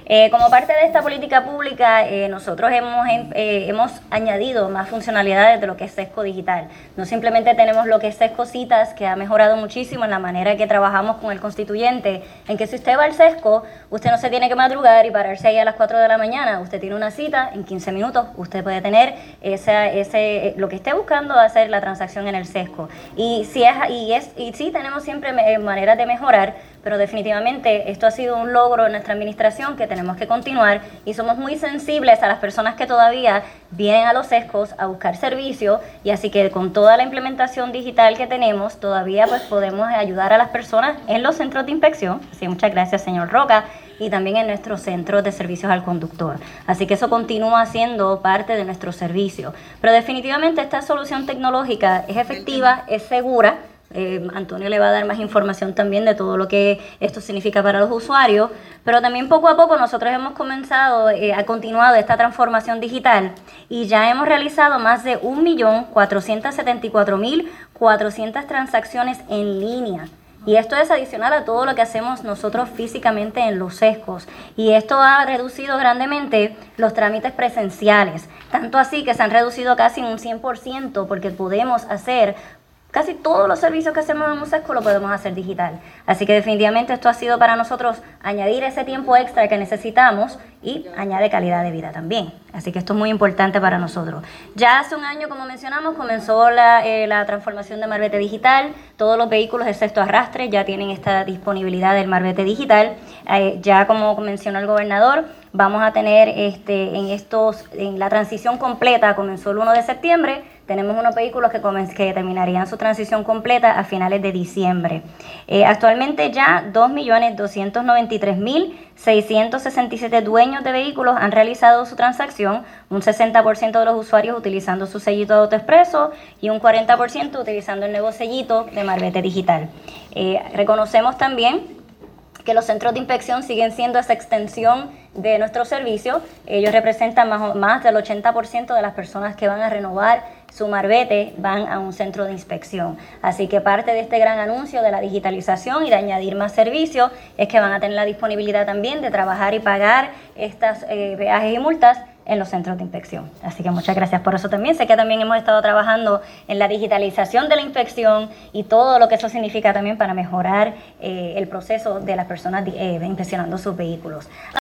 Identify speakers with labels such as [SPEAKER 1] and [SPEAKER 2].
[SPEAKER 1] Como parte de esta política pública, nosotros hemos añadido más funcionalidades de lo que es Sesco Digital. No simplemente tenemos lo que es Sesco Citas, que ha mejorado muchísimo en la manera que trabajamos con el constituyente, en que si usted va al Sesco, usted no se tiene que madrugar y pararse ahí a las 4 de la mañana. Usted tiene una cita, en 15 minutos usted puede tener lo que esté buscando hacer la transacción en el Sesco. Y sí tenemos siempre maneras de mejorar, pero definitivamente esto ha sido un logro en nuestra administración que tenemos que continuar, y somos muy sensibles a las personas que todavía vienen a los Sescos a buscar servicios, y así que con toda la implementación digital que tenemos todavía pues podemos ayudar a las personas en los centros de inspección. Así, muchas gracias, señor Roca, y también en nuestros centros de servicios al conductor. Así que eso continúa siendo parte de nuestro servicio. Pero definitivamente esta solución tecnológica es efectiva, es segura. Antonio le va a dar más información también de todo lo que esto significa para los usuarios, pero también poco a poco nosotros hemos continuado esta transformación digital, y ya hemos realizado más de 1.474.400 transacciones en línea. Y esto es adicional a todo lo que hacemos nosotros físicamente en los Sescos. Y esto ha reducido grandemente los trámites presenciales, tanto así que se han reducido casi un 100%, porque podemos hacer casi todos los servicios que hacemos en un Sesco lo podemos hacer digital. Así que definitivamente esto ha sido para nosotros añadir ese tiempo extra que necesitamos, y añade calidad de vida también. Así que esto es muy importante para nosotros. Ya hace un año, como mencionamos, comenzó la transformación de Marbete Digital. Todos los vehículos, excepto arrastre, ya tienen esta disponibilidad del Marbete Digital. Ya como mencionó el gobernador, vamos a tener en la transición completa, comenzó el 1 de septiembre, tenemos unos vehículos que terminarían su transición completa a finales de diciembre. Actualmente ya 2.293.667 dueños de vehículos han realizado su transacción, un 60% de los usuarios utilizando su sellito de AutoExpreso y un 40% utilizando el nuevo sellito de Marbete Digital. Reconocemos también que los centros de inspección siguen siendo esa extensión de nuestro servicio. Ellos representan más del 80% de las personas que van a renovar su marbete van a un centro de inspección. Así que parte de este gran anuncio de la digitalización y de añadir más servicios es que van a tener la disponibilidad también de trabajar y pagar estas peajes y multas en los centros de inspección. Así que muchas gracias por eso también. Sé que también hemos estado trabajando en la digitalización de la inspección y todo lo que eso significa también para mejorar el proceso de las personas inspeccionando sus vehículos.